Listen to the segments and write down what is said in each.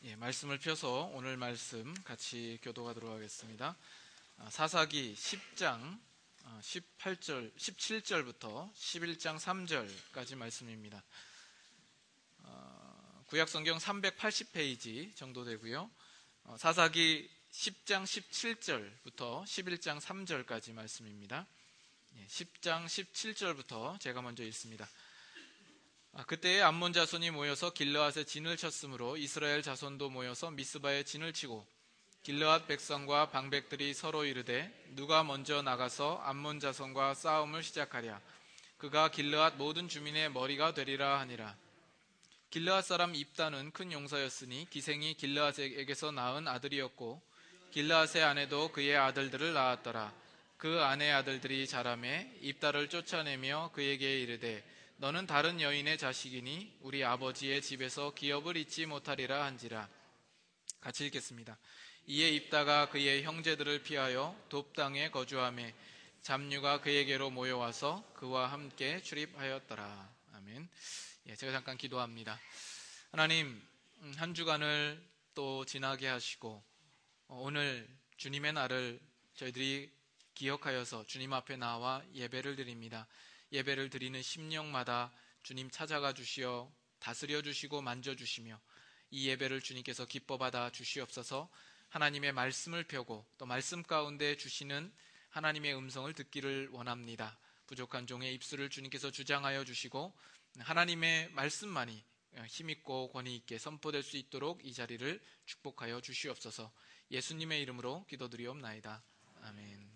말씀을 펴서 오늘 말씀 같이 교도하도록 하겠습니다. 사사기 10장 17절부터 11장 3절까지 말씀입니다. 구약성경 380페이지 정도 되고요. 사사기 10장 17절부터 11장 3절까지 말씀입니다. 10장 17절부터 제가 먼저 읽습니다. 그때에 암몬 자손이 모여서 길르앗에 진을 쳤으므로 이스라엘 자손도 모여서 미스바에 진을 치고 길르앗 백성과 방백들이 서로 이르되 누가 먼저 나가서 암몬 자손과 싸움을 시작하랴. 그가 길르앗 모든 주민의 머리가 되리라 하니라. 길르앗 사람 입다는 큰 용사였으니 기생이 길르앗에게서 낳은 아들이었고 길르앗의 아내도 그의 아들들을 낳았더라. 그 아내의 아들들이 자라매 입다를 쫓아내며 그에게 이르되 너는 다른 여인의 자식이니 우리 아버지의 집에서 기업을 잊지 못하리라 한지라. 같이 읽겠습니다. 이에 입다가 그의 형제들을 피하여 돕 땅에 거주하며 잡류가 그에게로 모여와서 그와 함께 출입하였더라. 아멘. 제가 잠깐 기도합니다. 하나님, 한 주간을 또 지나게 하시고 오늘 주님의 날을 저희들이 기억하여서 주님 앞에 나와 예배를 드립니다. 예배를 드리는 심령마다 주님 찾아가 주시어 다스려 주시고 만져 주시며 이 예배를 주님께서 기뻐 받아 주시옵소서. 하나님의 말씀을 펴고 또 말씀 가운데 주시는 하나님의 음성을 듣기를 원합니다. 부족한 종의 입술을 주님께서 주장하여 주시고 하나님의 말씀만이 힘있고 권위 있게 선포될 수 있도록 이 자리를 축복하여 주시옵소서. 예수님의 이름으로 기도드리옵나이다. 아멘.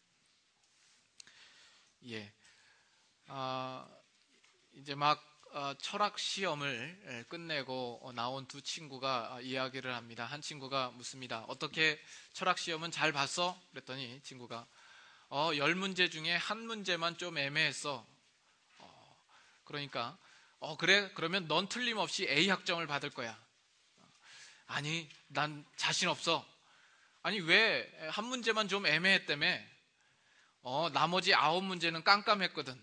이제 막 철학 시험을 끝내고 나온 두 친구가 이야기를 합니다. 한 친구가 묻습니다. 어떻게 철학 시험은 잘 봤어? 그랬더니 친구가 10문제 중에 한 문제만 좀 애매했어. 그러니까 그래? 그러면 넌 틀림없이 A 학점을 받을 거야. 아니, 난 자신 없어. 아니, 왜 한 문제만 좀 애매했다며? 나머지 9문제는 깜깜했거든.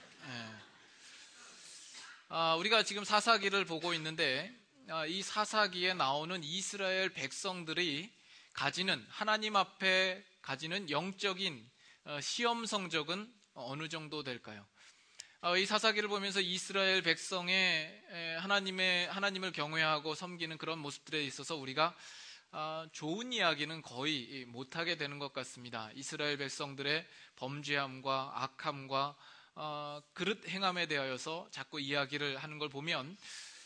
우리가 지금 사사기를 보고 있는데 이 사사기에 나오는 이스라엘 백성들이 가지는 하나님 앞에 가지는 영적인 시험 성적은 어느 정도 될까요? 이 사사기를 보면서 이스라엘 백성의 하나님을 경외하고 섬기는 그런 모습들에 있어서 우리가 좋은 이야기는 거의 못하게 되는 것 같습니다. 이스라엘 백성들의 범죄함과 악함과 그릇 행함에 대하여서 자꾸 이야기를 하는 걸 보면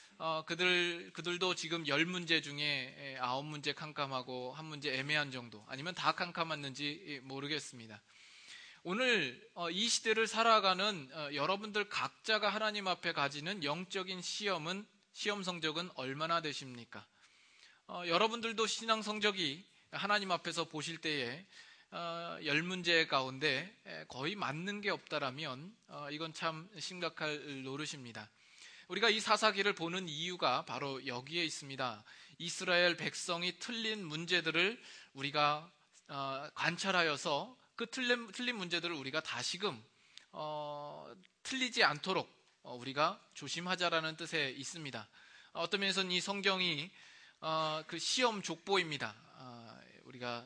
그들도 지금 10문제 중에 9문제 캄캄하고 1문제 애매한 정도, 아니면 다 캄캄했는지 모르겠습니다. 오늘 이 시대를 살아가는 여러분들 각자가 하나님 앞에 가지는 영적인 시험 성적은 얼마나 되십니까? 여러분들도 신앙 성적이 하나님 앞에서 보실 때에 10문제 가운데 거의 맞는 게 없다라면 이건 참 심각할 노릇입니다. 우리가 이 사사기를 보는 이유가 바로 여기에 있습니다. 이스라엘 백성이 틀린 문제들을 우리가 관찰하여서 그 틀린 문제들을 우리가 다시금 틀리지 않도록 우리가 조심하자라는 뜻에 있습니다. 어떤 면에서는 이 성경이 그 시험 족보입니다. 우리가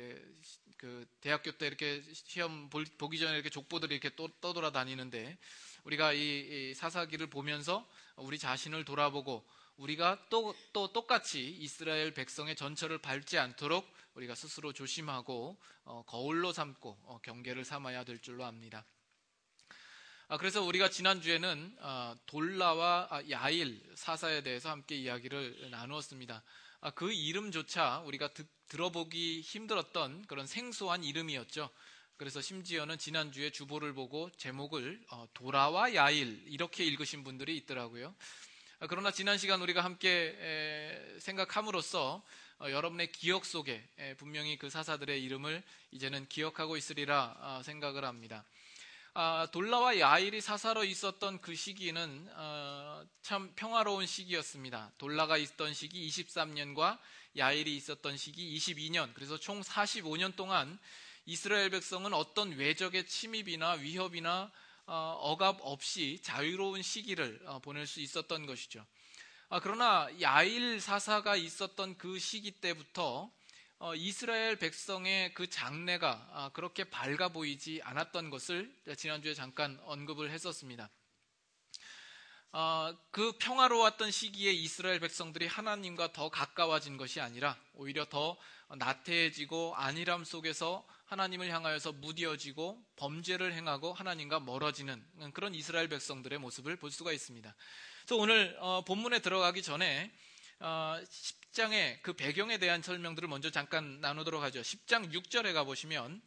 그 대학교 때 이렇게 시험 보기 전에 이렇게 족보들이 이렇게 떠돌아다니는데 우리가 이 사사기를 보면서 우리 자신을 돌아보고 우리가 또 똑같이 이스라엘 백성의 전철을 밟지 않도록 우리가 스스로 조심하고 거울로 삼고 경계를 삼아야 될 줄로 압니다. 그래서 우리가 지난주에는 돌라와 야일 사사에 대해서 함께 이야기를 나누었습니다. 그 이름조차 우리가 들어보기 힘들었던 그런 생소한 이름이었죠. 그래서 심지어는 지난주에 주보를 보고 제목을 도라와 야일 이렇게 읽으신 분들이 있더라고요. 그러나 지난 시간 우리가 함께 생각함으로써 여러분의 기억 속에 분명히 그 사사들의 이름을 이제는 기억하고 있으리라 생각을 합니다. 돌라와 야일이 사사로 있었던 그 시기는 참 평화로운 시기였습니다. 돌라가 있던 시기 23년과 야일이 있었던 시기 22년, 그래서 총 45년 동안 이스라엘 백성은 어떤 외적의 침입이나 위협이나 억압 없이 자유로운 시기를 보낼 수 있었던 것이죠. 그러나 야일 사사가 있었던 그 시기 때부터 이스라엘 백성의 그 장래가 그렇게 밝아 보이지 않았던 것을 지난주에 잠깐 언급을 했었습니다. 그 평화로웠던 시기에 이스라엘 백성들이 하나님과 더 가까워진 것이 아니라 오히려 더 나태해지고 안일함 속에서 하나님을 향하여서 무뎌지고 범죄를 행하고 하나님과 멀어지는 그런 이스라엘 백성들의 모습을 볼 수가 있습니다. 그래서 오늘 본문에 들어가기 전에 10장의 그 배경에 대한 설명들을 먼저 잠깐 나누도록 하죠. 10장 6절에 가보시면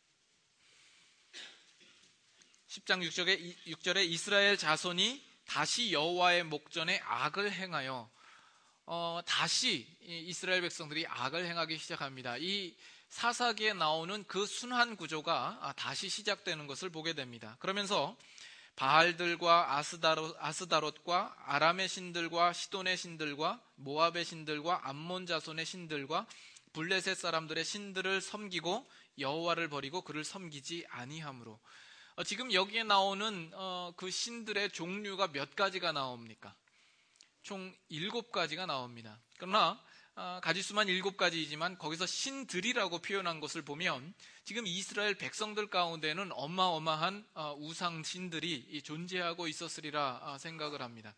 10장 6절에 이스라엘 자손이 다시 여호와의 목전에 악을 행하여 다시 이스라엘 백성들이 악을 행하기 시작합니다. 이 사사기에 나오는 그 순환 구조가 다시 시작되는 것을 보게 됩니다. 그러면서 바알들과 아스다롯과 아람의 신들과 시돈의 신들과 모압의 신들과 암몬 자손의 신들과 블레셋 사람들의 신들을 섬기고 여호와를 버리고 그를 섬기지 아니함으로. 지금 여기에 나오는 그 신들의 종류가 몇 가지가 나옵니까? 총 7가지가 나옵니다. 그러나 가지수만 7가지이지만 거기서 신들이라고 표현한 것을 보면 지금 이스라엘 백성들 가운데는 어마어마한 우상 신들이 존재하고 있었으리라 생각을 합니다.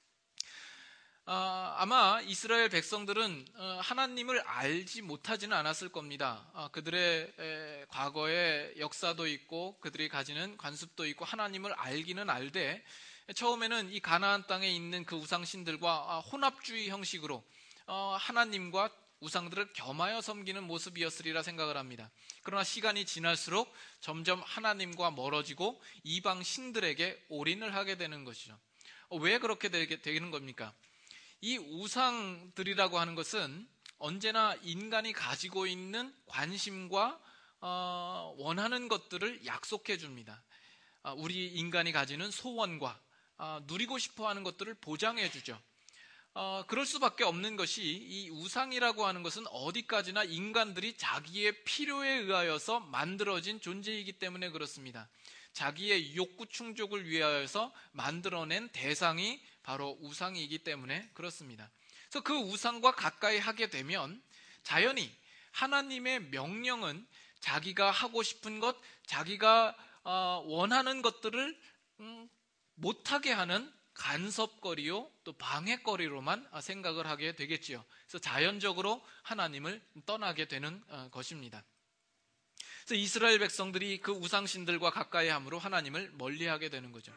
아마 이스라엘 백성들은 하나님을 알지 못하지는 않았을 겁니다. 그들의 과거의 역사도 있고 그들이 가지는 관습도 있고 하나님을 알기는 알되 처음에는 이 가나안 땅에 있는 그 우상신들과 혼합주의 형식으로 하나님과 우상들을 겸하여 섬기는 모습이었으리라 생각을 합니다. 그러나 시간이 지날수록 점점 하나님과 멀어지고 이방 신들에게 올인을 하게 되는 것이죠. 왜 그렇게 되는 겁니까? 이 우상들이라고 하는 것은 언제나 인간이 가지고 있는 관심과 원하는 것들을 약속해 줍니다. 우리 인간이 가지는 소원과 누리고 싶어하는 것들을 보장해 주죠. 그럴 수밖에 없는 것이 이 우상이라고 하는 것은 어디까지나 인간들이 자기의 필요에 의하여서 만들어진 존재이기 때문에 그렇습니다. 자기의 욕구 충족을 위하여서 만들어낸 대상이 바로 우상이기 때문에 그렇습니다. 그래서 그 우상과 가까이 하게 되면 자연히 하나님의 명령은 자기가 하고 싶은 것, 자기가 원하는 것들을 못하게 하는 간섭거리요 또 방해거리로만 생각을 하게 되겠지요. 그래서 자연적으로 하나님을 떠나게 되는 것입니다. 그래서 이스라엘 백성들이 그 우상신들과 가까이 함으로 하나님을 멀리하게 되는 거죠.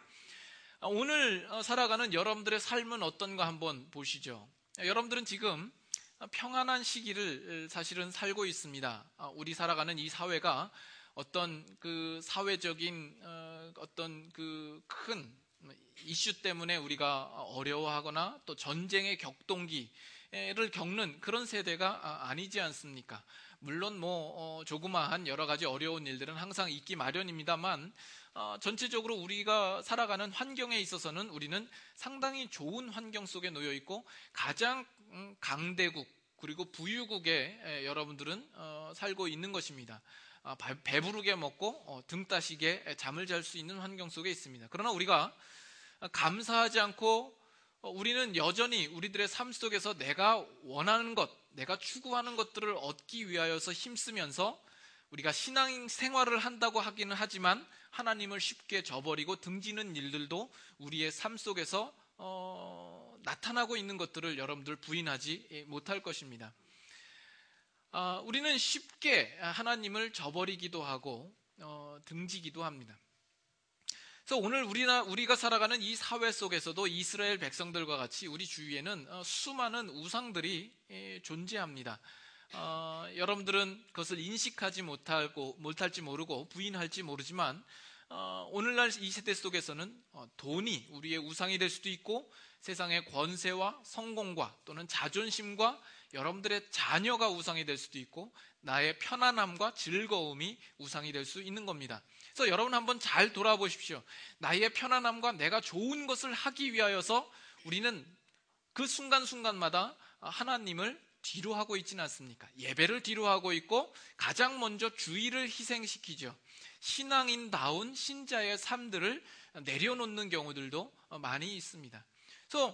오늘 살아가는 여러분들의 삶은 어떤가 한번 보시죠. 여러분들은 지금 평안한 시기를 사실은 살고 있습니다. 우리 살아가는 이 사회가 어떤 그 사회적인 어떤 그 큰 이슈 때문에 우리가 어려워하거나 또 전쟁의 격동기를 겪는 그런 세대가 아니지 않습니까? 물론 조그마한 여러 가지 어려운 일들은 항상 있기 마련입니다만 전체적으로 우리가 살아가는 환경에 있어서는 우리는 상당히 좋은 환경 속에 놓여 있고 가장 강대국 그리고 부유국에 여러분들은 살고 있는 것입니다. 배부르게 먹고 등 따시게 잠을 잘 수 있는 환경 속에 있습니다. 그러나 우리가 감사하지 않고 우리는 여전히 우리들의 삶 속에서 내가 원하는 것, 내가 추구하는 것들을 얻기 위하여서 힘쓰면서 우리가 신앙 생활을 한다고 하기는 하지만 하나님을 쉽게 저버리고 등지는 일들도 우리의 삶 속에서 나타나고 있는 것들을 여러분들 부인하지 못할 것입니다. 우리는 쉽게 하나님을 저버리기도 하고 등지기도 합니다. 그래서 오늘 우리가 살아가는 이 사회 속에서도 이스라엘 백성들과 같이 우리 주위에는 수많은 우상들이 존재합니다. 여러분들은 그것을 인식하지 못할지 모르고 부인할지 모르지만 오늘날 이 세대 속에서는 돈이 우리의 우상이 될 수도 있고 세상의 권세와 성공과 또는 자존심과 여러분들의 자녀가 우상이 될 수도 있고 나의 편안함과 즐거움이 우상이 될 수 있는 겁니다. 그래서 여러분 한번 잘 돌아보십시오. 나의 편안함과 내가 좋은 것을 하기 위하여서 우리는 그 순간순간마다 하나님을 뒤로 하고 있지는 않습니까? 예배를 뒤로 하고 있고 가장 먼저 주의를 희생시키죠. 신앙인다운 신자의 삶들을 내려놓는 경우들도 많이 있습니다. 그래서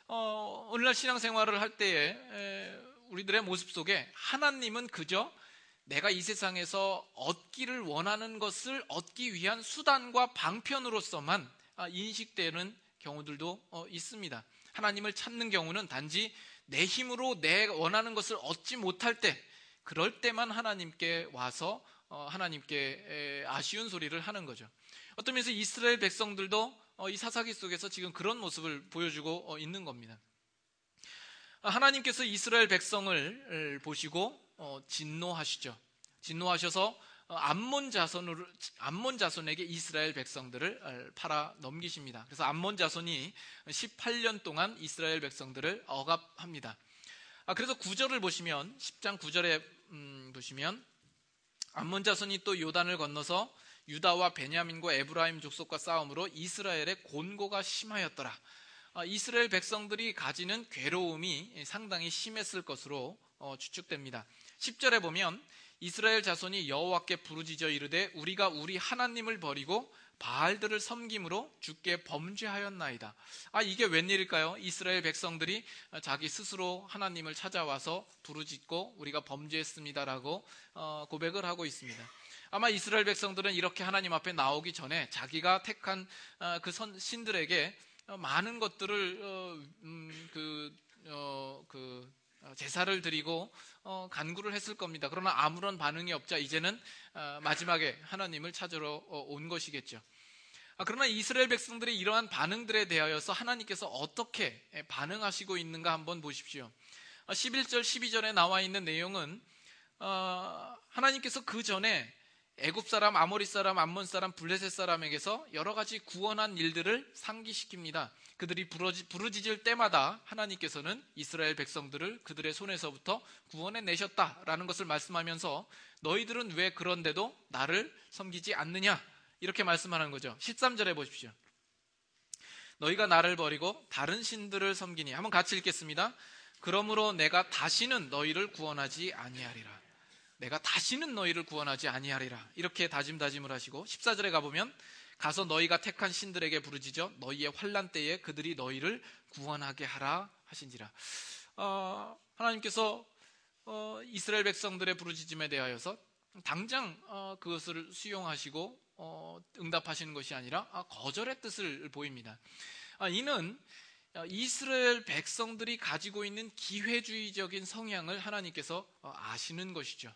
오늘날 신앙생활을 할 때에 우리들의 모습 속에 하나님은 그저 내가 이 세상에서 얻기를 원하는 것을 얻기 위한 수단과 방편으로서만 인식되는 경우들도 있습니다. 하나님을 찾는 경우는 단지 내 힘으로 내 원하는 것을 얻지 못할 때, 그럴 때만 하나님께 와서 하나님께 아쉬운 소리를 하는 거죠. 어떤 면에서 이스라엘 백성들도 이 사사기 속에서 지금 그런 모습을 보여주고 있는 겁니다. 하나님께서 이스라엘 백성을 보시고 진노하시죠. 진노하셔서 암몬 자손에게 이스라엘 백성들을 팔아 넘기십니다. 그래서 암몬 자손이 18년 동안 이스라엘 백성들을 억압합니다. 그래서 9절을 보시면 10장 9절에 보시면 암몬 자손이 또 요단을 건너서 유다와 베냐민과 에브라임 족속과 싸움으로 이스라엘의 곤고가 심하였더라. 이스라엘 백성들이 가지는 괴로움이 상당히 심했을 것으로 추측됩니다. 10절에 보면 이스라엘 자손이 여호와께 부르짖어 이르되 우리가 우리 하나님을 버리고 바알들을 섬김으로 주께 범죄하였나이다. 이게 웬일일까요? 이스라엘 백성들이 자기 스스로 하나님을 찾아와서 부르짖고 우리가 범죄했습니다라고 고백을 하고 있습니다. 아마 이스라엘 백성들은 이렇게 하나님 앞에 나오기 전에 자기가 택한 그 신들에게 많은 것들을 제사를 드리고 간구를 했을 겁니다. 그러나 아무런 반응이 없자 이제는 마지막에 하나님을 찾으러 온 것이겠죠. 그러나 이스라엘 백성들의 이러한 반응들에 대하여서 하나님께서 어떻게 반응하시고 있는가 한번 보십시오. 11절 12절에 나와 있는 내용은 하나님께서 그 전에 애굽 사람, 아모리 사람, 암몬 사람, 블레셋 사람에게서 여러 가지 구원한 일들을 상기시킵니다. 그들이 부르짖을 때마다 하나님께서는 이스라엘 백성들을 그들의 손에서부터 구원해 내셨다라는 것을 말씀하면서 너희들은 왜 그런데도 나를 섬기지 않느냐 이렇게 말씀하는 거죠. 13절에 보십시오. 너희가 나를 버리고 다른 신들을 섬기니, 한번 같이 읽겠습니다. 그러므로 내가 다시는 너희를 구원하지 아니하리라. 내가 다시는 너희를 구원하지 아니하리라. 이렇게 다짐을 하시고 14절에 가보면 가서 너희가 택한 신들에게 부르짖어 너희의 환난 때에 그들이 너희를 구원하게 하라 하신지라. 하나님께서 이스라엘 백성들의 부르짖음에 대하여서 당장 그것을 수용하시고 응답하시는 것이 아니라 거절의 뜻을 보입니다. 이는 이스라엘 백성들이 가지고 있는 기회주의적인 성향을 하나님께서 아시는 것이죠.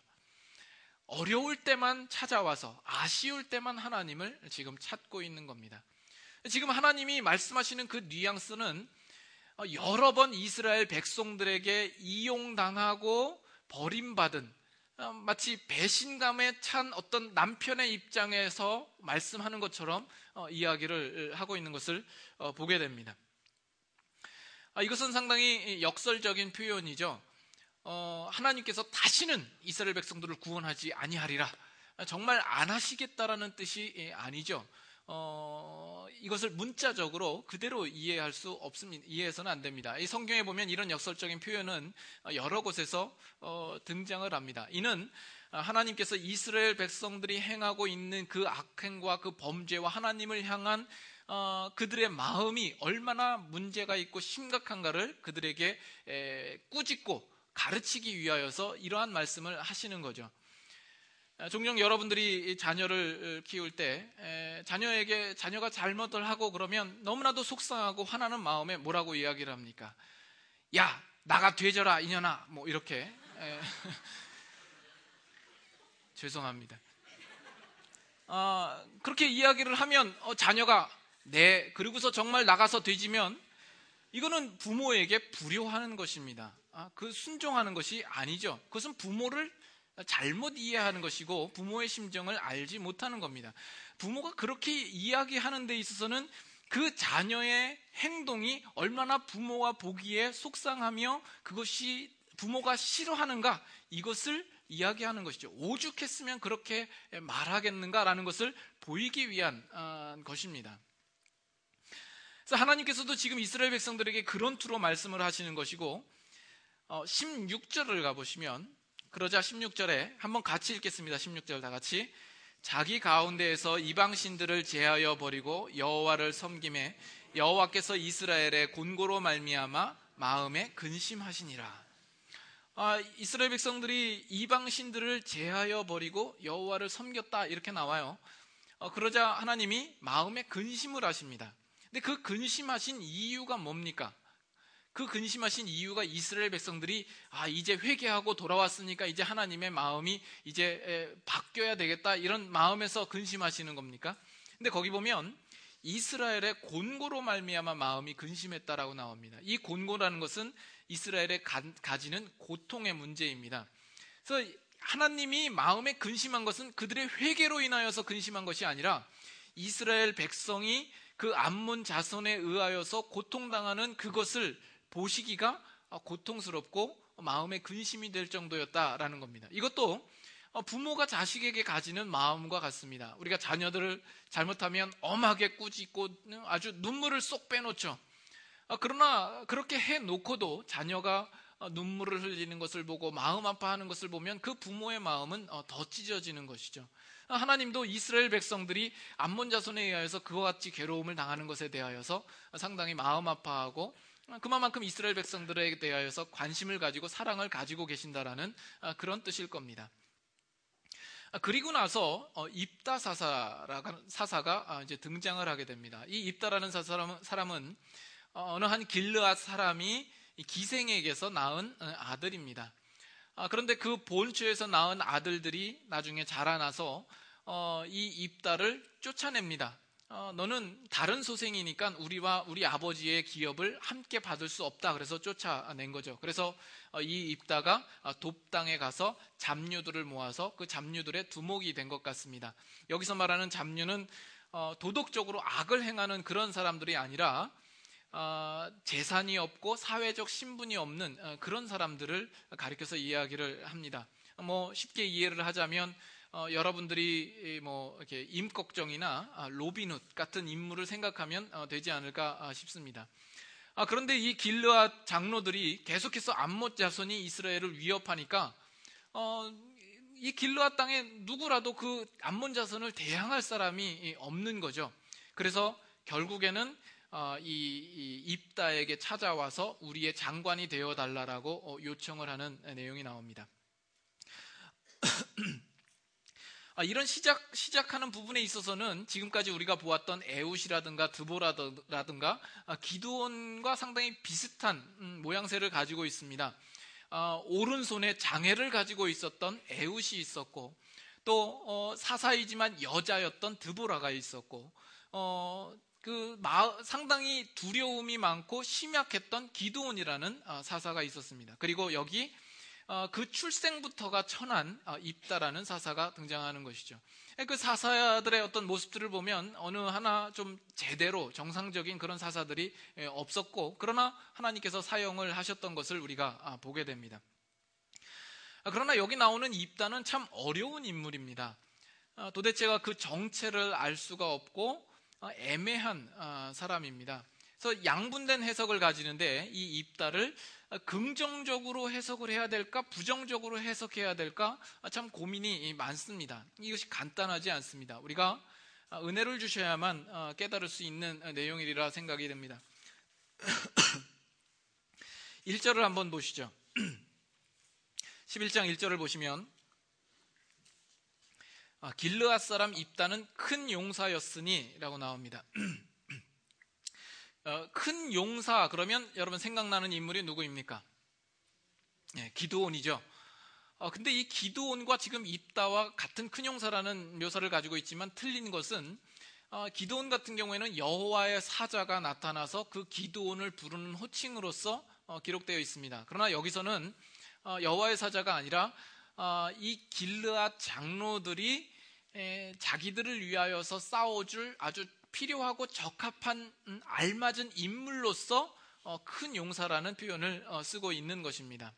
어려울 때만 찾아와서 아쉬울 때만 하나님을 지금 찾고 있는 겁니다. 지금 하나님이 말씀하시는 그 뉘앙스는 여러 번 이스라엘 백성들에게 이용당하고 버림받은 마치 배신감에 찬 어떤 남편의 입장에서 말씀하는 것처럼 이야기를 하고 있는 것을 보게 됩니다. 이것은 상당히 역설적인 표현이죠. 하나님께서 다시는 이스라엘 백성들을 구원하지 아니하리라, 정말 안 하시겠다라는 뜻이 아니죠. 이것을 문자적으로 그대로 이해할 수 없습니다. 이해해서는 안 됩니다. 이 성경에 보면 이런 역설적인 표현은 여러 곳에서 등장을 합니다. 이는 하나님께서 이스라엘 백성들이 행하고 있는 그 악행과 그 범죄와 하나님을 향한 그들의 마음이 얼마나 문제가 있고 심각한가를 그들에게 꾸짖고 가르치기 위하여서 이러한 말씀을 하시는 거죠. 종종 여러분들이 자녀를 키울 때 자녀가 잘못을 하고 그러면 너무나도 속상하고 화나는 마음에 뭐라고 이야기를 합니까? 야, 나가 되져라 이년아, 뭐 이렇게. 죄송합니다. 그렇게 이야기를 하면 자녀가 네, 그리고서 정말 나가서 되지면 이거는 부모에게 불효하는 것입니다. 그 순종하는 것이 아니죠. 그것은 부모를 잘못 이해하는 것이고 부모의 심정을 알지 못하는 겁니다. 부모가 그렇게 이야기하는 데 있어서는 그 자녀의 행동이 얼마나 부모가 보기에 속상하며 그것이 부모가 싫어하는가, 이것을 이야기하는 것이죠. 오죽했으면 그렇게 말하겠는가라는 것을 보이기 위한 것입니다. 그래서 하나님께서도 지금 이스라엘 백성들에게 그런 투로 말씀을 하시는 것이고, 16절을 가보시면, 그러자 16절에 한번 같이 읽겠습니다. 16절 다 같이. 자기 가운데에서 이방신들을 제하여 버리고 여호와를 섬김에 여호와께서 이스라엘의 곤고로 말미암아 마음에 근심하시니라. 이스라엘 백성들이 이방 신들을 제하여 버리고 여호와를 섬겼다 이렇게 나와요. 그러자 하나님이 마음에 근심을 하십니다. 근데 그 근심하신 이유가 뭡니까? 그 근심하신 이유가 이스라엘 백성들이 이제 회개하고 돌아왔으니까 이제 하나님의 마음이 이제 바뀌어야 되겠다 이런 마음에서 근심하시는 겁니까? 근데 거기 보면 이스라엘의 곤고로 말미암아 마음이 근심했다라고 나옵니다. 이 곤고라는 것은 이스라엘의 가지는 고통의 문제입니다. 그래서 하나님이 마음에 근심한 것은 그들의 회개로 인하여서 근심한 것이 아니라 이스라엘 백성이 그 암몬 자손에 의하여서 고통당하는 그것을 보시기가 고통스럽고 마음에 근심이 될 정도였다라는 겁니다. 이것도 부모가 자식에게 가지는 마음과 같습니다. 우리가 자녀들을 잘못하면 엄하게 꾸짖고 아주 눈물을 쏙 빼놓죠. 그러나 그렇게 해놓고도 자녀가 눈물을 흘리는 것을 보고 마음 아파하는 것을 보면 그 부모의 마음은 더 찢어지는 것이죠. 하나님도 이스라엘 백성들이 암몬 자손에 의하여서 그와 같이 괴로움을 당하는 것에 대하여서 상당히 마음 아파하고 그만큼 이스라엘 백성들에 대하여서 관심을 가지고 사랑을 가지고 계신다라는 그런 뜻일 겁니다. 그리고 나서 입다 사사가 이제 등장을 하게 됩니다. 이 입다라는 사람은 어느 한 길르앗 사람이 기생에게서 낳은 아들입니다. 그런데 그 본처에서 낳은 아들들이 나중에 자라나서 이 입다를 쫓아냅니다. 너는 다른 소생이니까 우리와 우리 아버지의 기업을 함께 받을 수 없다. 그래서 쫓아낸 거죠. 그래서 이 입다가 돕당에 가서 잡류들을 모아서 그 잡류들의 두목이 된 것 같습니다. 여기서 말하는 잡류는 도덕적으로 악을 행하는 그런 사람들이 아니라 재산이 없고 사회적 신분이 없는 그런 사람들을 가리켜서 이야기를 합니다. 쉽게 이해를 하자면 여러분들이 이렇게 임꺽정이나 로빈훗 같은 인물을 생각하면 되지 않을까 싶습니다. 그런데 이 길르앗 장로들이 계속해서 암몬 자손이 이스라엘을 위협하니까 이 길르앗 땅에 누구라도 그 암몬 자손을 대항할 사람이 없는 거죠. 그래서 결국에는 이 입다에게 찾아와서 우리의 장관이 되어달라고 요청을 하는 내용이 나옵니다. 이런 시작하는 부분에 있어서는 지금까지 우리가 보았던 에훗이라든가 드보라든가 기드온과 상당히 비슷한 모양새를 가지고 있습니다. 오른손에 장애를 가지고 있었던 에훗이 있었고 또 사사이지만 여자였던 드보라가 있었고 상당히 두려움이 많고 심약했던 기드온이라는 사사가 있었습니다. 그리고 여기 그 출생부터가 천한 입다라는 사사가 등장하는 것이죠. 그 사사들의 어떤 모습들을 보면 어느 하나 좀 제대로 정상적인 그런 사사들이 없었고 그러나 하나님께서 사용을 하셨던 것을 우리가 보게 됩니다. 그러나 여기 나오는 입다는 참 어려운 인물입니다. 도대체가 그 정체를 알 수가 없고 애매한 사람입니다. 그래서 양분된 해석을 가지는데 이 입다를 긍정적으로 해석을 해야 될까 부정적으로 해석해야 될까 참 고민이 많습니다. 이것이 간단하지 않습니다. 우리가 은혜를 주셔야만 깨달을 수 있는 내용이라 생각이 됩니다. 1절을 한번 보시죠. 11장 1절을 보시면 길르앗 사람 입다는 큰 용사였으니 라고 나옵니다. 큰 용사 그러면 여러분 생각나는 인물이 누구입니까? 기드온이죠. 근데 이 기드온과 지금 입다와 같은 큰 용사라는 묘사를 가지고 있지만 틀린 것은 기드온 같은 경우에는 여호와의 사자가 나타나서 그 기드온을 부르는 호칭으로서 기록되어 있습니다. 그러나 여기서는 여호와의 사자가 아니라 이 길르앗 장로들이 자기들을 위하여서 싸워줄 아주 필요하고 적합한 알맞은 인물로서 큰 용사라는 표현을 쓰고 있는 것입니다.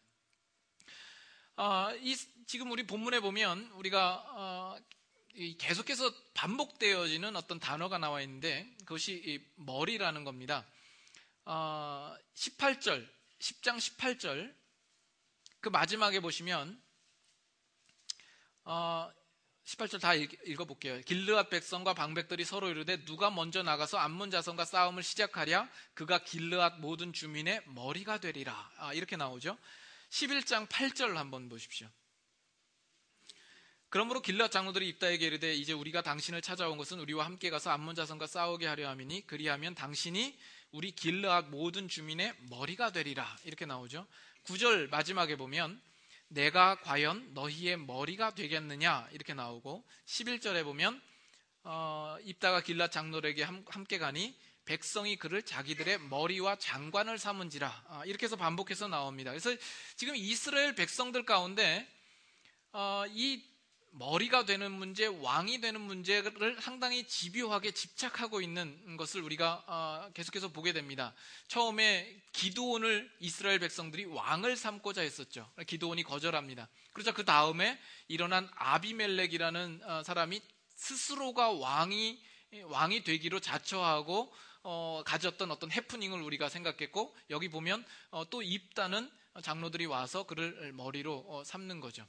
지금 우리 본문에 보면 우리가 계속해서 반복되어지는 어떤 단어가 나와 있는데 그것이 머리라는 겁니다. 10장 18절 그 마지막에 보시면 18절 다 읽어볼게요. 길르앗 백성과 방백들이 서로 이르되 누가 먼저 나가서 암몬 자손과 싸움을 시작하랴 그가 길르앗 모든 주민의 머리가 되리라. 이렇게 나오죠. 11장 8절 한번 보십시오. 그러므로 길르앗 장로들이 입다에게 이르되 이제 우리가 당신을 찾아온 것은 우리와 함께 가서 암몬 자손과 싸우게 하려 함이니 그리하면 당신이 우리 길르앗 모든 주민의 머리가 되리라. 이렇게 나오죠. 9절 마지막에 보면 내가 과연 너희의 머리가 되겠느냐 이렇게 나오고 11절에 보면 입다가 길르앗 장로들에게 함께 가니 백성이 그를 자기들의 머리와 장관을 삼은지라. 이렇게 해서 반복해서 나옵니다. 그래서 지금 이스라엘 백성들 가운데 이 머리가 되는 문제, 왕이 되는 문제를 상당히 집요하게 집착하고 있는 것을 우리가 계속해서 보게 됩니다. 처음에 기드온을 이스라엘 백성들이 왕을 삼고자 했었죠. 기드온이 거절합니다. 그러자 그 다음에 일어난 아비멜렉이라는 사람이 스스로가 왕이 되기로 자처하고 가졌던 어떤 해프닝을 우리가 생각했고, 여기 보면 또 입다는 장로들이 와서 그를 머리로 삼는 거죠.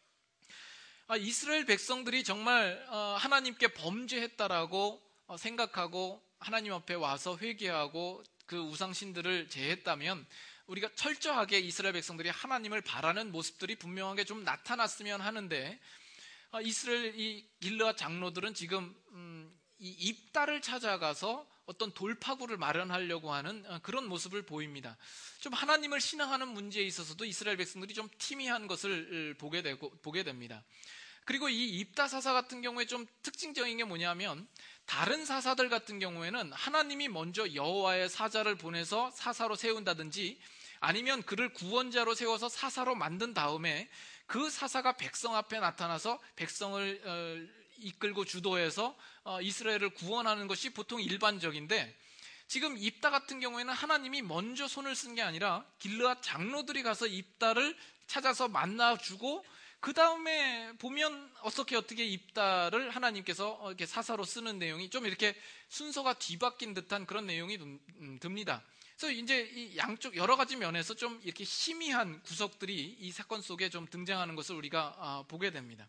이스라엘 백성들이 정말 하나님께 범죄했다라고 생각하고 하나님 앞에 와서 회개하고 그 우상신들을 제했다면 우리가 철저하게 이스라엘 백성들이 하나님을 바라는 모습들이 분명하게 좀 나타났으면 하는데, 이스라엘 이 길르앗 장로들은 지금 이 입다를 찾아가서 어떤 돌파구를 마련하려고 하는 그런 모습을 보입니다. 좀 하나님을 신앙하는 문제에 있어서도 이스라엘 백성들이 좀 티미한 것을 보게 됩니다. 그리고 이 입다 사사 같은 경우에 좀 특징적인 게 뭐냐면, 다른 사사들 같은 경우에는 하나님이 먼저 여호와의 사자를 보내서 사사로 세운다든지 아니면 그를 구원자로 세워서 사사로 만든 다음에 그 사사가 백성 앞에 나타나서 백성을 이끌고 주도해서 이스라엘을 구원하는 것이 보통 일반적인데, 지금 입다 같은 경우에는 하나님이 먼저 손을 쓴 게 아니라 길르앗 장로들이 가서 입다를 찾아서 만나주고 그 다음에 보면 어떻게 입다를 하나님께서 이렇게 사사로 쓰는 내용이 좀 이렇게 순서가 뒤바뀐 듯한 그런 내용이 듭니다. 그래서 이제 이 양쪽 여러 가지 면에서 좀 이렇게 희미한 구석들이 이 사건 속에 좀 등장하는 것을 우리가 보게 됩니다.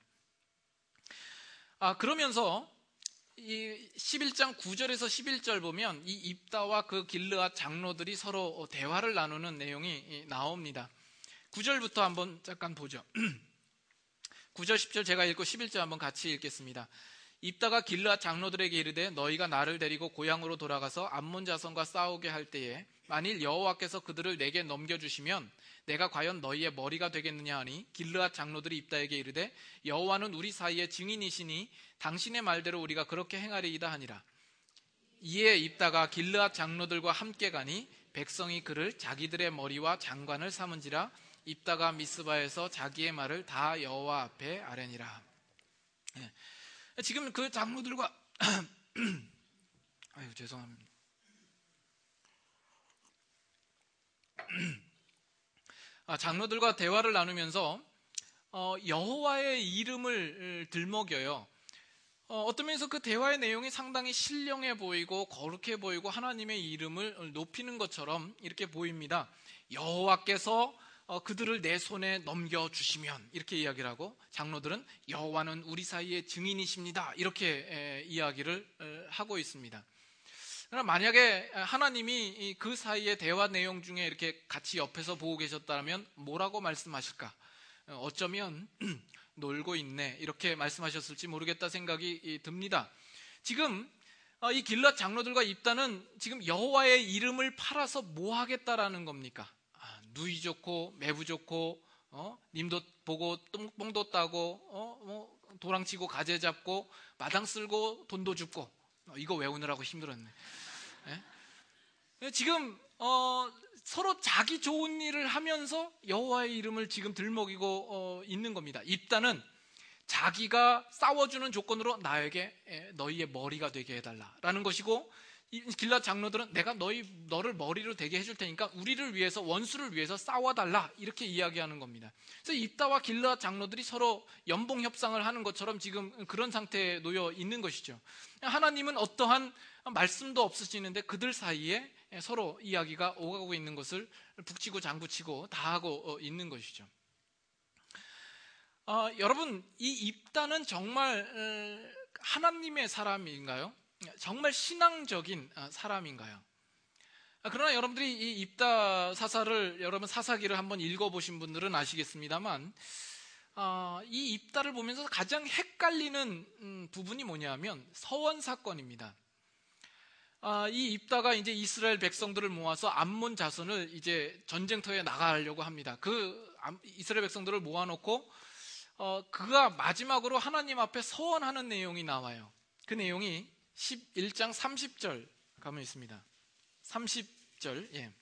그러면서 이 11장 9절에서 11절 보면 이 입다와 그 길르앗 장로들이 서로 대화를 나누는 내용이 나옵니다. 9절부터 한번 잠깐 보죠. 9절 10절 제가 읽고 11절 한번 같이 읽겠습니다. 입다가 길르앗 장로들에게 이르되 너희가 나를 데리고 고향으로 돌아가서 암몬 자손과 싸우게 할 때에 만일 여호와께서 그들을 내게 넘겨주시면 내가 과연 너희의 머리가 되겠느냐 하니 길르앗 장로들이 입다에게 이르되 여호와는 우리 사이에 증인이시니 당신의 말대로 우리가 그렇게 행하리이다 하니라. 이에 입다가 길르앗 장로들과 함께 가니 백성이 그를 자기들의 머리와 장관을 삼은지라. 입다가 미스바에서 자기의 말을 다 여호와 앞에 아뢰니라. 지금 그 장로들과 아유 죄송합니다. 장로들과 대화를 나누면서 여호와의 이름을 들먹여요. 어떤 면에서 그 대화의 내용이 상당히 신령해 보이고 거룩해 보이고 하나님의 이름을 높이는 것처럼 이렇게 보입니다. 여호와께서 그들을 내 손에 넘겨주시면, 이렇게 이야기를 하고, 장로들은 여호와는 우리 사이의 증인이십니다, 이렇게 이야기를 하고 있습니다. 그러나 만약에 하나님이 그 사이의 대화 내용 중에 이렇게 같이 옆에서 보고 계셨다면 뭐라고 말씀하실까? 어쩌면 놀고 있네, 이렇게 말씀하셨을지 모르겠다 생각이 듭니다. 지금 이 길르앗 장로들과 입다는 지금 여호와의 이름을 팔아서 뭐 하겠다라는 겁니까? 누이 좋고 매부 좋고 님도 보고 똥도 따고 도랑치고 가재 잡고 마당 쓸고 돈도 줍고, 이거 외우느라고 힘들었네. 지금 서로 자기 좋은 일을 하면서 여호와의 이름을 지금 들먹이고 있는 겁니다. 입다는 자기가 싸워주는 조건으로 나에게 너희의 머리가 되게 해달라라는 것이고, 길르앗 장로들은 내가 너를 머리로 되게 해줄 테니까 우리를 위해서, 원수를 위해서 싸워달라, 이렇게 이야기하는 겁니다. 그래서 입다와 길르앗 장로들이 서로 연봉 협상을 하는 것처럼 지금 그런 상태에 놓여 있는 것이죠. 하나님은 어떠한 말씀도 없으시는데 그들 사이에 서로 이야기가 오가고 있는 것을 북치고 장구치고 다 하고 있는 것이죠. 여러분, 이 입다는 정말 하나님의 사람인가요? 정말 신앙적인 사람인가요? 그러나 여러분들이 이 입다 사사를, 여러분 사사기를 한번 읽어보신 분들은 아시겠습니다만, 이 입다를 보면서 가장 헷갈리는 부분이 뭐냐면 서원 사건입니다. 이 입다가 이제 이스라엘 백성들을 모아서 암몬 자손을 이제 전쟁터에 나가려고 합니다. 그 이스라엘 백성들을 모아놓고 그가 마지막으로 하나님 앞에 서원하는 내용이 나와요. 그 내용이 11장 30절 가면 있습니다. 30절. 예.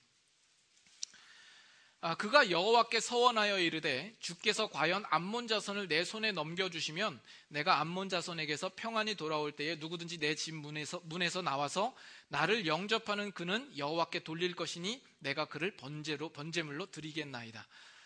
그가 여호와께 서원하여 이르되 주께서 과연 암몬 자손을 내 손에 넘겨주시면 내가 암몬 자손에게서 평안히 돌아올 때에 누구든지 내 집 문에서 나와서 나를 영접하는 그는 여호와께 돌릴 것이니 내가 그를 번제물로 드리겠나이다.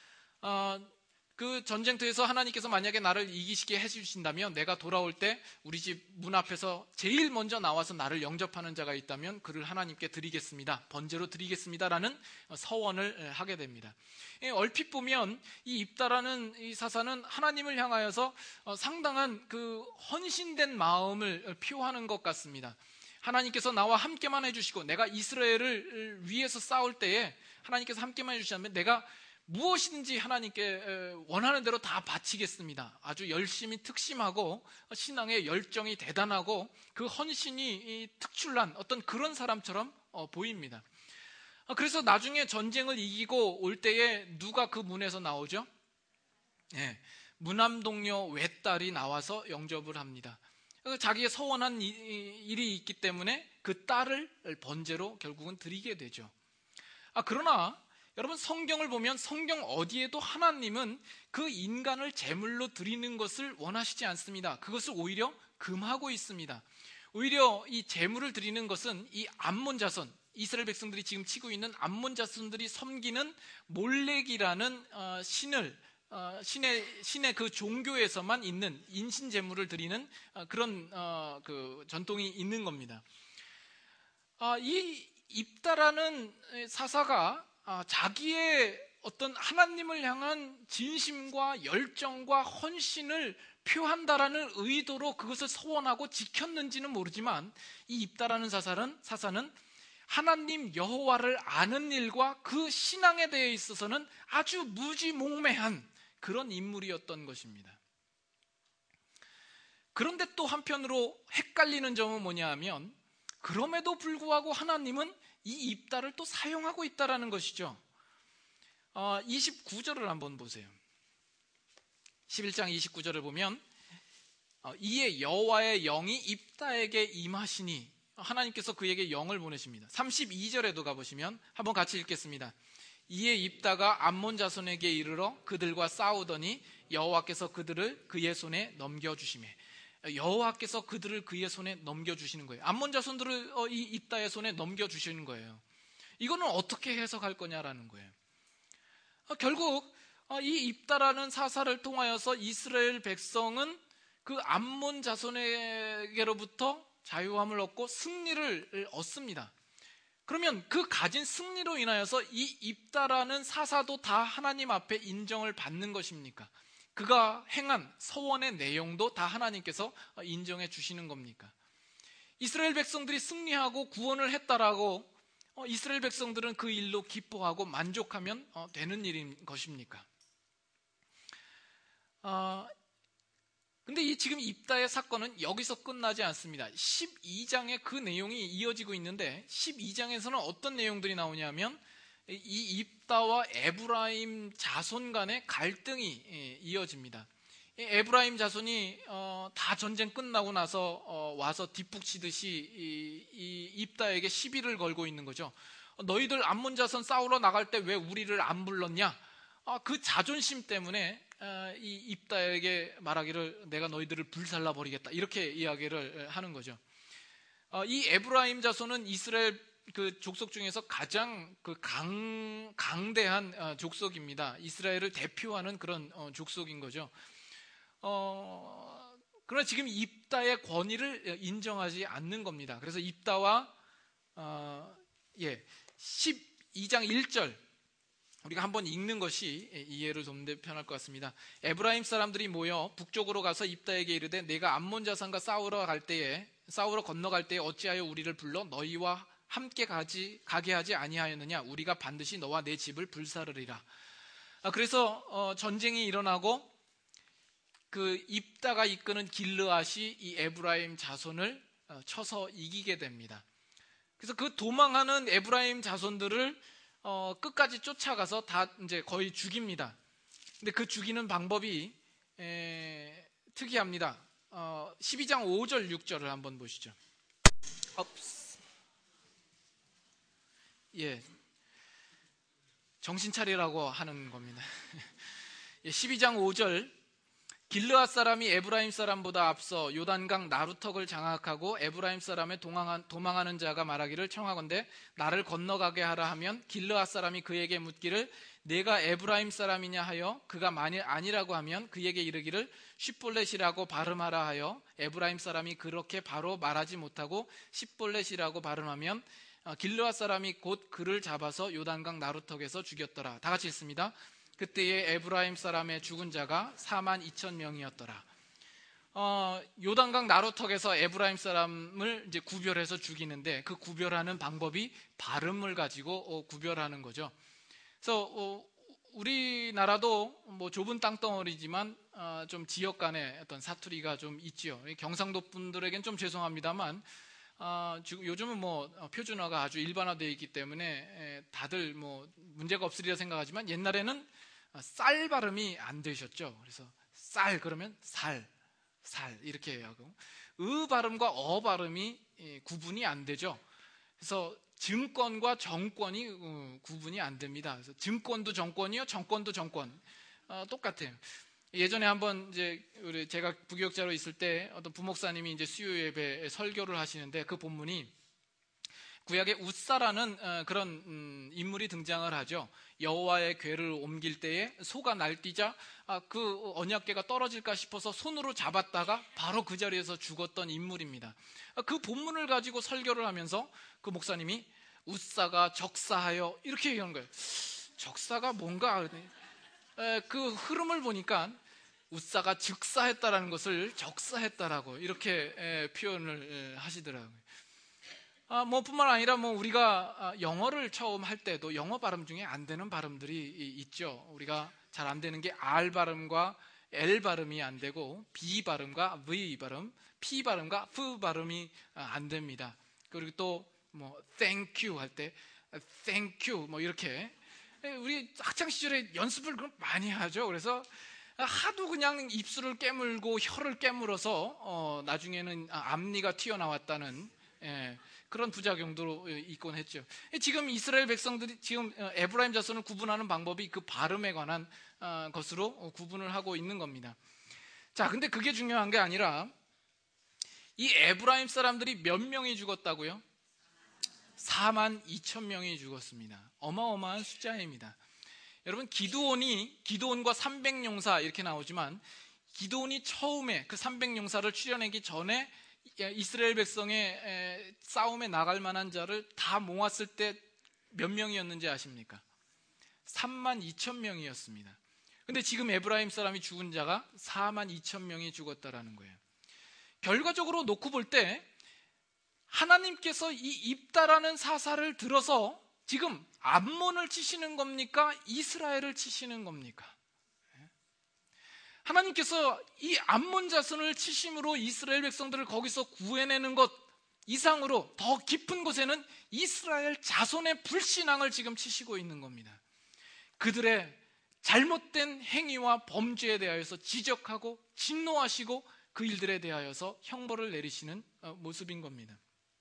그 전쟁터에서 하나님께서 만약에 나를 이기시게 해주신다면 내가 돌아올 때 우리 집 문 앞에서 제일 먼저 나와서 나를 영접하는 자가 있다면 그를 하나님께 드리겠습니다. 번제로 드리겠습니다라는 서원을 하게 됩니다. 얼핏 보면 이 입다라는 이 사사는 하나님을 향하여서 상당한 그 헌신된 마음을 표하는 것 같습니다. 하나님께서 나와 함께만 해주시고 내가 이스라엘을 위해서 싸울 때에 하나님께서 함께만 해주시면 내가 무엇이든지 하나님께 원하는 대로 다 바치겠습니다. 아주 열심히 특심하고 신앙의 열정이 대단하고 그 헌신이 특출난 어떤 그런 사람처럼 보입니다. 그래서 나중에 전쟁을 이기고 올 때에 누가 그 문에서 나오죠? 네, 무남동녀 외딸이 나와서 영접을 합니다. 자기의 서원한 일이 있기 때문에 그 딸을 번제로 결국은 드리게 되죠. 그러나 여러분, 성경을 보면 성경 어디에도 하나님은 그 인간을 제물로 드리는 것을 원하시지 않습니다. 그것을 오히려 금하고 있습니다. 오히려 이 제물을 드리는 것은 이 암몬 자손, 이스라엘 백성들이 지금 치고 있는 암몬 자손들이 섬기는 몰렉이라는 신의 그 종교에서만 있는 인신 제물을 드리는 그런 그 전통이 있는 겁니다. 이 입다라는 사사가 자기의 어떤 하나님을 향한 진심과 열정과 헌신을 표한다라는 의도로 그것을 서원하고 지켰는지는 모르지만 이 입다라는 사사는 하나님 여호와를 아는 일과 그 신앙에 대해 있어서는 아주 무지몽매한 그런 인물이었던 것입니다. 그런데 또 한편으로 헷갈리는 점은 뭐냐 하면 그럼에도 불구하고 하나님은 이 입다를 또 사용하고 있다는 것이죠. 29절을 한번 보세요. 11장 29절을 보면 이에 여호와의 영이 입다에게 임하시니 하나님께서 그에게 영을 보내십니다. 32절에도 가보시면 한번 같이 읽겠습니다. 이에 입다가 암몬 자손에게 이르러 그들과 싸우더니 여호와께서 그들을 그의 손에 넘겨주시매. 여호와께서 그들을 그의 손에 넘겨주시는 거예요. 암몬 자손들을 이 입다의 손에 넘겨주시는 거예요. 이거는 어떻게 해석할 거냐라는 거예요. 결국 이 입다라는 사사를 통하여서 이스라엘 백성은 그 암몬 자손에게로부터 자유함을 얻고 승리를 얻습니다. 그러면 그 가진 승리로 인하여서 이 입다라는 사사도 다 하나님 앞에 인정을 받는 것입니까? 그가 행한 서원의 내용도 다 하나님께서 인정해 주시는 겁니까? 이스라엘 백성들이 승리하고 구원을 했다라고 이스라엘 백성들은 그 일로 기뻐하고 만족하면 되는 일인 것입니까? 근데 이 지금 입다의 사건은 여기서 끝나지 않습니다. 12장에 그 내용이 이어지고 있는데 12장에서는 어떤 내용들이 나오냐면 이 입다와 에브라임 자손 간의 갈등이 이어집니다. 에브라임 자손이 다 전쟁 끝나고 나서 와서 뒷북치듯이 이 입다에게 시비를 걸고 있는 거죠. 너희들 암몬 자손 싸우러 나갈 때 왜 우리를 안 불렀냐? 그 자존심 때문에 이 입다에게 말하기를 내가 너희들을 불살라 버리겠다 이렇게 이야기를 하는 거죠. 이 에브라임 자손은 이스라엘 그 족속 중에서 가장 그 강대한 족속입니다. 이스라엘을 대표하는 그런 족속인 거죠. 그러나 지금 입다의 권위를 인정하지 않는 겁니다. 그래서 입다와 12장 1절 우리가 한번 읽는 것이 이해를 돕는 데 편할 것 같습니다. 에브라임 사람들이 모여 북쪽으로 가서 입다에게 이르되 내가 암몬 자손과 싸우러 건너갈 때에 어찌하여 우리를 불러 너희와 함께 가게 하지 아니하였느냐? 우리가 반드시 너와 내 집을 불사르리라. 그래서 전쟁이 일어나고 그 입다가 이끄는 길르앗이 이 에브라임 자손을 쳐서 이기게 됩니다. 그래서 그 도망하는 에브라임 자손들을 끝까지 쫓아가서 다 이제 거의 죽입니다. 근데 그 죽이는 방법이 특이합니다. 12장 5절 6절을 한번 보시죠. 예, 정신 차리라고 하는 겁니다. 12장 5절 길르앗 사람이 에브라임 사람보다 앞서 요단강 나루턱을 장악하고 에브라임 사람의 도망하는 자가 말하기를 청하건대 나를 건너가게 하라 하면 길르앗 사람이 그에게 묻기를 내가 에브라임 사람이냐 하여 그가 만일 아니라고 하면 그에게 이르기를 쉿볼렛이라고 발음하라 하여 에브라임 사람이 그렇게 바로 말하지 못하고 쉿볼렛이라고 발음하면 길르앗 사람이 곧 그를 잡아서 요단강 나루턱에서 죽였더라. 다 같이 읽습니다. 그때에 에브라임 사람의 죽은 자가 42,000명이었더라. 요단강 나루턱에서 에브라임 사람을 이제 구별해서 죽이는데 그 구별하는 방법이 발음을 가지고 구별하는 거죠. 그래서 우리나라도 뭐 좁은 땅덩어리지만 좀 지역 간의 어떤 사투리가 좀 있지요. 경상도 분들에겐 좀 죄송합니다만 요즘은 뭐 표준어가 아주 일반화되어 있기 때문에 다들 뭐 문제가 없으리라 생각하지만 옛날에는 쌀 발음이 안 되셨죠. 그래서 쌀 그러면 살 이렇게 하고 으 발음과 어 발음이 구분이 안 되죠. 그래서 증권과 정권이 구분이 안 됩니다. 그래서 증권도 정권이요, 정권도 정권 똑같아요. 예전에 한번 이제 제가 부교육자로 있을 때 어떤 부목사님이 이제 수요 예배 설교를 하시는데 그 본문이 구약의 웃사라는 그런 인물이 등장을 하죠. 여호와의 궤를 옮길 때에 소가 날뛰자 그 언약궤가 떨어질까 싶어서 손으로 잡았다가 바로 그 자리에서 죽었던 인물입니다. 그 본문을 가지고 설교를 하면서 그 목사님이 웃사가 적사하여 이렇게 얘기하는 거예요. 적사가 뭔가 그 흐름을 보니까 웃사가 즉사했다라는 것을 적사했다라고 이렇게 표현을 하시더라고요. 뭐 뿐만 아니라 뭐 우리가 영어를 처음 할 때도 영어 발음 중에 안 되는 발음들이 있죠. 우리가 잘 안 되는 게 R 발음과 L 발음이 안 되고 B 발음과 V 발음, P 발음과 F 발음이 안 됩니다. 그리고 또 뭐 thank you 할 때 thank you 뭐 이렇게 우리 학창 시절에 연습을 그럼 많이 하죠. 그래서 하도 그냥 입술을 깨물고 혀를 깨물어서 나중에는 앞니가 튀어나왔다는 그런 부작용도 있곤 했죠. 지금 이스라엘 백성들이 지금 에브라임 자손을 구분하는 방법이 그 발음에 관한 것으로 구분을 하고 있는 겁니다. 자, 근데 그게 중요한 게 아니라 이 에브라임 사람들이 몇 명이 죽었다고요? 42,000명이 죽었습니다. 어마어마한 숫자입니다. 여러분 기드온과 300용사 이렇게 나오지만 기드온이 처음에 그 300용사를 출현하기 전에 이스라엘 백성의 싸움에 나갈 만한 자를 다 모았을 때 몇 명이었는지 아십니까? 32,000명이었습니다. 근데 지금 에브라임 사람이 죽은 자가 42,000명이 죽었다라는 거예요. 결과적으로 놓고 볼 때 하나님께서 이 입다라는 사사를 들어서 지금 암몬을 치시는 겁니까? 이스라엘을 치시는 겁니까? 하나님께서 이 암몬 자손을 치심으로 이스라엘 백성들을 거기서 구해내는 것 이상으로 더 깊은 곳에는 이스라엘 자손의 불신앙을 지금 치시고 있는 겁니다. 그들의 잘못된 행위와 범죄에 대하여서 지적하고 진노하시고 그 일들에 대하여서 형벌을 내리시는 모습인 겁니다.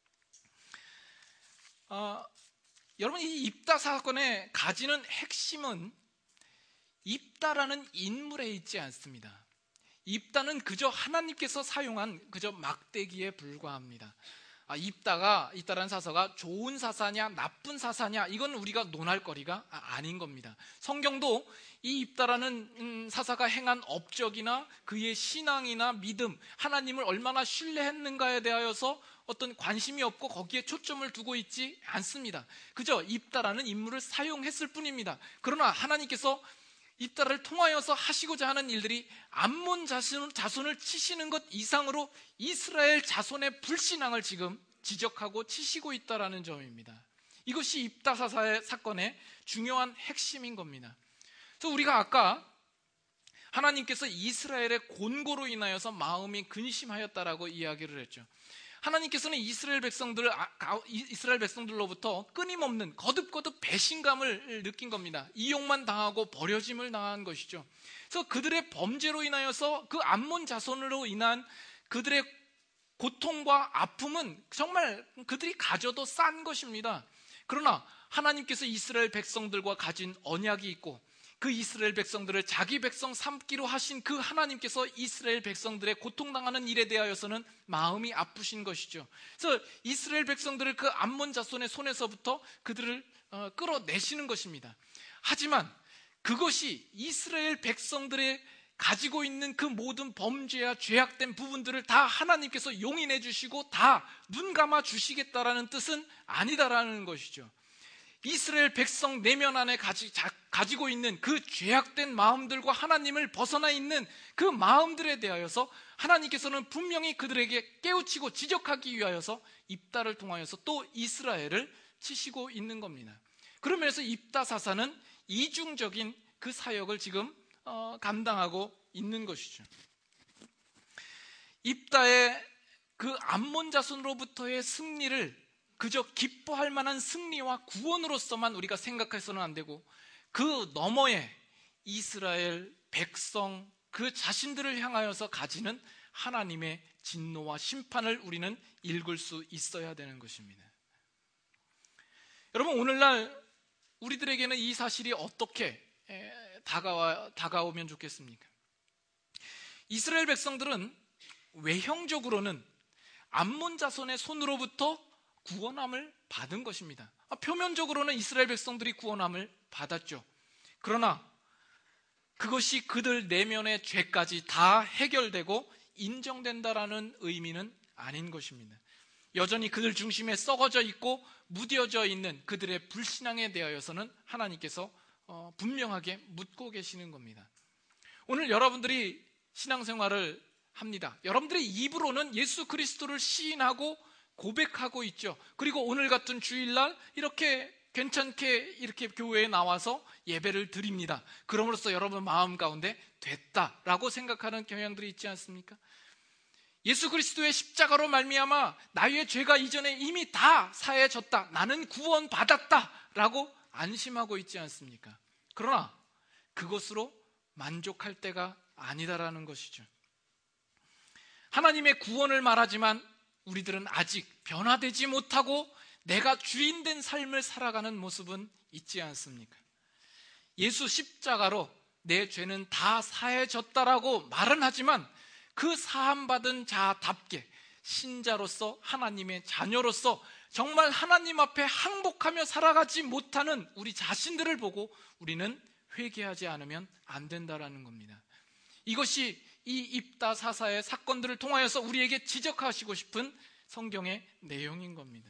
여러분, 이 입다 사건의 가지는 핵심은 입다라는 인물에 있지 않습니다. 입다는 그저 하나님께서 사용한 그저 막대기에 불과합니다. 입다라는 사사가 좋은 사사냐 나쁜 사사냐 이건 우리가 논할 거리가 아닌 겁니다. 성경도 이 입다라는 사사가 행한 업적이나 그의 신앙이나 믿음, 하나님을 얼마나 신뢰했는가에 대하여서 어떤 관심이 없고 거기에 초점을 두고 있지 않습니다. 그저 입다라는 인물을 사용했을 뿐입니다. 그러나 하나님께서 입다를 통하여서 하시고자 하는 일들이 암몬 자손을 치시는 것 이상으로 이스라엘 자손의 불신앙을 지금 지적하고 치시고 있다는 점입니다. 이것이 입다 사건의 중요한 핵심인 겁니다. 그래서 우리가 아까 하나님께서 이스라엘의 곤고로 인하여서 마음이 근심하였다라고 이야기를 했죠. 하나님께서는 이스라엘 백성들로부터 끊임없는 거듭거듭 배신감을 느낀 겁니다. 이용만 당하고 버려짐을 당한 것이죠. 그래서 그들의 범죄로 인하여서 그 암몬 자손으로 인한 그들의 고통과 아픔은 정말 그들이 가져도 싼 것입니다. 그러나 하나님께서 이스라엘 백성들과 가진 언약이 있고 그 이스라엘 백성들을 자기 백성 삼기로 하신 그 하나님께서 이스라엘 백성들의 고통당하는 일에 대하여서는 마음이 아프신 것이죠. 그래서 이스라엘 백성들을 그 암몬 자손의 손에서부터 그들을 끌어내시는 것입니다. 하지만 그것이 이스라엘 백성들의 가지고 있는 그 모든 범죄와 죄악된 부분들을 다 하나님께서 용인해 주시고 다 눈 감아 주시겠다라는 뜻은 아니다라는 것이죠. 이스라엘 백성 내면 안에 가지고 있는 그 죄악된 마음들과 하나님을 벗어나 있는 그 마음들에 대하여서 하나님께서는 분명히 그들에게 깨우치고 지적하기 위하여서 입다를 통하여서 또 이스라엘을 치시고 있는 겁니다. 그러면서 입다 사사는 이중적인 그 사역을 지금 감당하고 있는 것이죠. 입다의 그 암몬 자손으로부터의 승리를 그저 기뻐할 만한 승리와 구원으로서만 우리가 생각해서는 안 되고 그 너머에 이스라엘 백성 그 자신들을 향하여서 가지는 하나님의 진노와 심판을 우리는 읽을 수 있어야 되는 것입니다. 여러분, 오늘날 우리들에게는 이 사실이 어떻게 다가오면 좋겠습니까? 이스라엘 백성들은 외형적으로는 암몬 자손의 손으로부터 구원함을 받은 것입니다. 표면적으로는 이스라엘 백성들이 구원함을 받았죠. 그러나 그것이 그들 내면의 죄까지 다 해결되고 인정된다라는 의미는 아닌 것입니다. 여전히 그들 중심에 썩어져 있고 무뎌져 있는 그들의 불신앙에 대하여서는 하나님께서 분명하게 묻고 계시는 겁니다. 오늘 여러분들이 신앙생활을 합니다. 여러분들의 입으로는 예수 그리스도를 시인하고 고백하고 있죠. 그리고 오늘 같은 주일날 이렇게 괜찮게 이렇게 교회에 나와서 예배를 드립니다. 그럼으로써 여러분 마음 가운데 됐다라고 생각하는 경향들이 있지 않습니까? 예수 그리스도의 십자가로 말미암아 나의 죄가 이전에 이미 다 사해졌다, 나는 구원받았다라고 안심하고 있지 않습니까? 그러나 그것으로 만족할 때가 아니다라는 것이죠. 하나님의 구원을 말하지만 우리들은 아직 변화되지 못하고 내가 주인된 삶을 살아가는 모습은 있지 않습니까? 예수 십자가로 내 죄는 다 사해졌다라고 말은 하지만 그 사함받은 자답게 신자로서 하나님의 자녀로서 정말 하나님 앞에 항복하며 살아가지 못하는 우리 자신들을 보고 우리는 회개하지 않으면 안 된다라는 겁니다. 이것이 이 입다 사사의 사건들을 통하여서 우리에게 지적하시고 싶은 성경의 내용인 겁니다.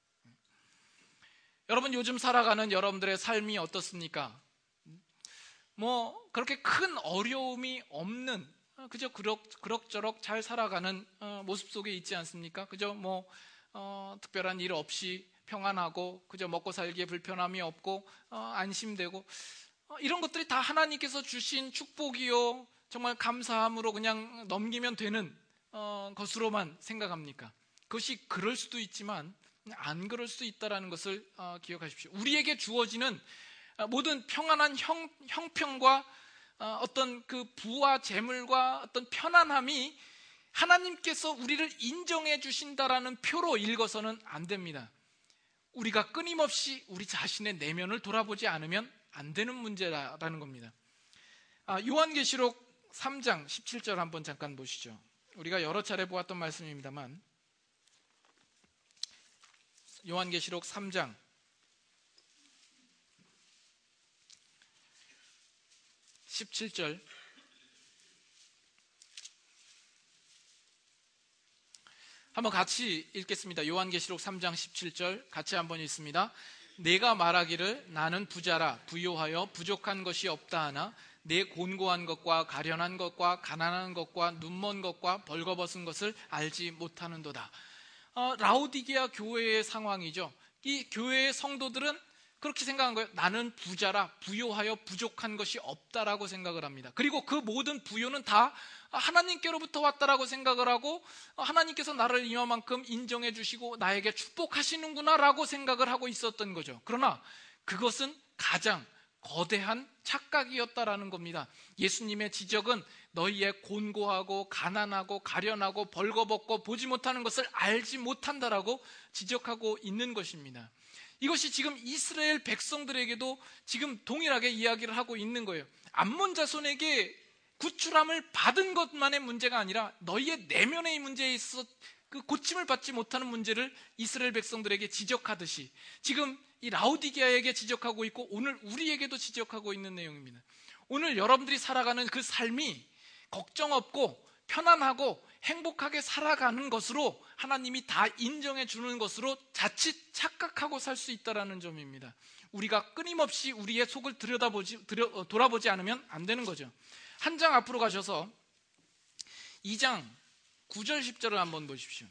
여러분, 요즘 살아가는 여러분들의 삶이 어떻습니까? 그렇게 큰 어려움이 없는 그저 그럭저럭 잘 살아가는 모습 속에 있지 않습니까? 그저 특별한 일 없이 평안하고 그저 먹고 살기에 불편함이 없고 안심되고 이런 것들이 다 하나님께서 주신 축복이요 정말 감사함으로 그냥 넘기면 되는 것으로만 생각합니까? 그것이 그럴 수도 있지만 안 그럴 수도 있다는 것을 기억하십시오. 우리에게 주어지는 모든 평안한 형편과 어떤 그 부와 재물과 어떤 편안함이 하나님께서 우리를 인정해 주신다라는 표로 읽어서는 안 됩니다. 우리가 끊임없이 우리 자신의 내면을 돌아보지 않으면 안 되는 문제라는 겁니다. 요한계시록 3장 17절 한번 잠깐 보시죠. 우리가 여러 차례 보았던 말씀입니다만 요한계시록 3장 17절 한번 같이 읽겠습니다. 요한계시록 3장 17절 같이 한번 읽습니다. 내가 말하기를 나는 부자라 부요하여 부족한 것이 없다 하나 내 곤고한 것과 가련한 것과 가난한 것과 눈먼 것과 벌거벗은 것을 알지 못하는도다. 라오디게아 교회의 상황이죠. 이 교회의 성도들은 그렇게 생각한 거예요. 나는 부자라 부요하여 부족한 것이 없다라고 생각을 합니다. 그리고 그 모든 부요는 다 하나님께로부터 왔다라고 생각을 하고 하나님께서 나를 이만큼 인정해 주시고 나에게 축복하시는구나 라고 생각을 하고 있었던 거죠. 그러나 그것은 가장 거대한 착각이었다라는 겁니다. 예수님의 지적은 너희의 곤고하고 가난하고 가련하고 벌거벗고 보지 못하는 것을 알지 못한다라고 지적하고 있는 것입니다. 이것이 지금 이스라엘 백성들에게도 지금 동일하게 이야기를 하고 있는 거예요. 암몬 자손에게 구출함을 받은 것만의 문제가 아니라 너희의 내면의 문제에 있어 그 고침을 받지 못하는 문제를 이스라엘 백성들에게 지적하듯이 지금 이 라오디게아에게 지적하고 있고 오늘 우리에게도 지적하고 있는 내용입니다. 오늘 여러분들이 살아가는 그 삶이 걱정 없고 편안하고 행복하게 살아가는 것으로 하나님이 다 인정해 주는 것으로 자칫 착각하고 살 수 있다는 점입니다. 우리가 끊임없이 우리의 속을 돌아보지 않으면 안 되는 거죠. 한 장 앞으로 가셔서 2장 9절 10절을 한번 보십시오.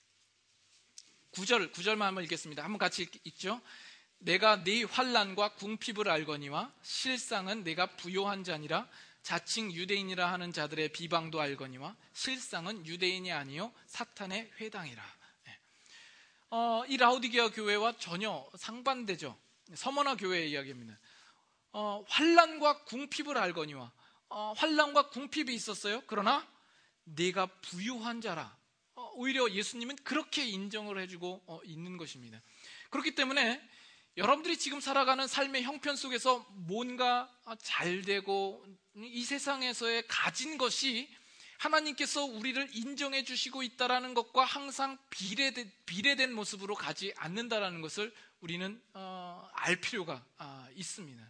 9절만 한번 읽겠습니다. 한번 같이 읽죠. 내가 네 환난과 궁핍을 알거니와 실상은 내가 부요한 자니라 자칭 유대인이라 하는 자들의 비방도 알거니와 실상은 유대인이 아니요 사탄의 회당이라. 이 라오디게아 교회와 전혀 상반되죠. 서머나 교회의 이야기입니다. 환난과 궁핍을 알거니와 환난과 궁핍이 있었어요. 그러나 내가 부유한 자라. 오히려 예수님은 그렇게 인정을 해주고 있는 것입니다. 그렇기 때문에 여러분들이 지금 살아가는 삶의 형편 속에서 뭔가 잘 되고 이 세상에서의 가진 것이 하나님께서 우리를 인정해 주시고 있다는 것과 항상 비례된 모습으로 가지 않는다는 것을 우리는 알 필요가 있습니다.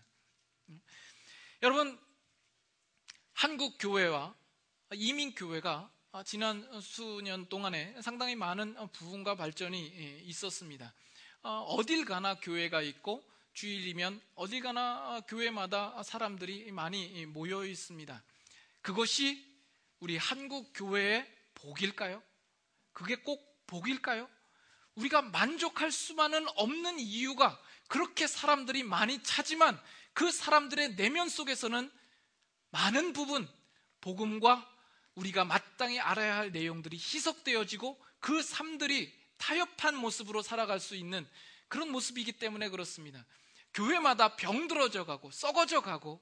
여러분, 한국 교회와 이민 교회가 지난 수년 동안에 상당히 많은 부흥과 발전이 있었습니다. 어딜 가나 교회가 있고 주일이면 어딜 가나 교회마다 사람들이 많이 모여 있습니다. 그것이 우리 한국 교회의 복일까요? 그게 꼭 복일까요? 우리가 만족할 수만은 없는 이유가 그렇게 사람들이 많이 차지만 그 사람들의 내면 속에서는 많은 부분 복음과 우리가 마땅히 알아야 할 내용들이 희석되어지고 그 삶들이 타협한 모습으로 살아갈 수 있는 그런 모습이기 때문에 그렇습니다. 교회마다 병들어져 가고 썩어져 가고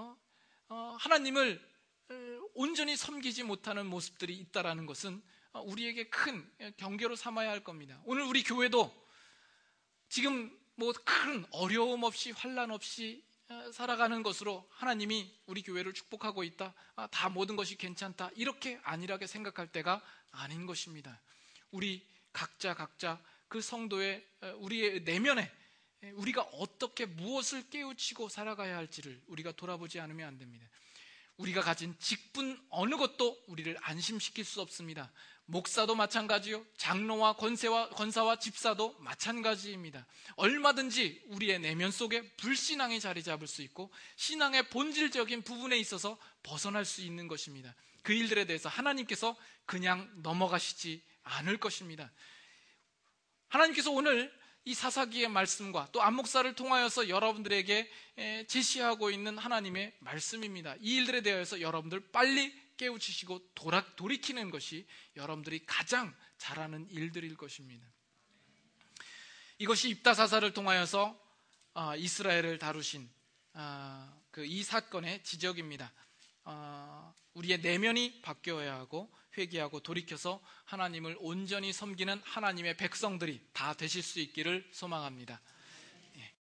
하나님을 온전히 섬기지 못하는 모습들이 있다는 것은 우리에게 큰 경계로 삼아야 할 겁니다. 오늘 우리 교회도 지금 뭐 큰 어려움 없이 환난 없이 살아가는 것으로 하나님이 우리 교회를 축복하고 있다. 다 모든 것이 괜찮다. 이렇게 안일하게 생각할 때가 아닌 것입니다. 우리 각자 그 성도의 우리의 내면에 우리가 어떻게 무엇을 깨우치고 살아가야 할지를 우리가 돌아보지 않으면 안 됩니다. 우리가 가진 직분 어느 것도 우리를 안심시킬 수 없습니다. 목사도 마찬가지요. 장로와 권사와 집사도 마찬가지입니다. 얼마든지 우리의 내면 속에 불신앙이 자리 잡을 수 있고 신앙의 본질적인 부분에 있어서 벗어날 수 있는 것입니다. 그 일들에 대해서 하나님께서 그냥 넘어가시지 않을 것입니다. 하나님께서 오늘 이 사사기의 말씀과 또 안목사를 통하여서 여러분들에게 제시하고 있는 하나님의 말씀입니다. 이 일들에 대해서 여러분들 빨리 깨우치시고 돌이키는 것이 여러분들이 가장 잘하는 일들일 것입니다. 이것이 입다사사를 통하여서 이스라엘을 다루신 이 사건의 지적입니다. 우리의 내면이 바뀌어야 하고 회개하고 돌이켜서 하나님을 온전히 섬기는 하나님의 백성들이 다 되실 수 있기를 소망합니다.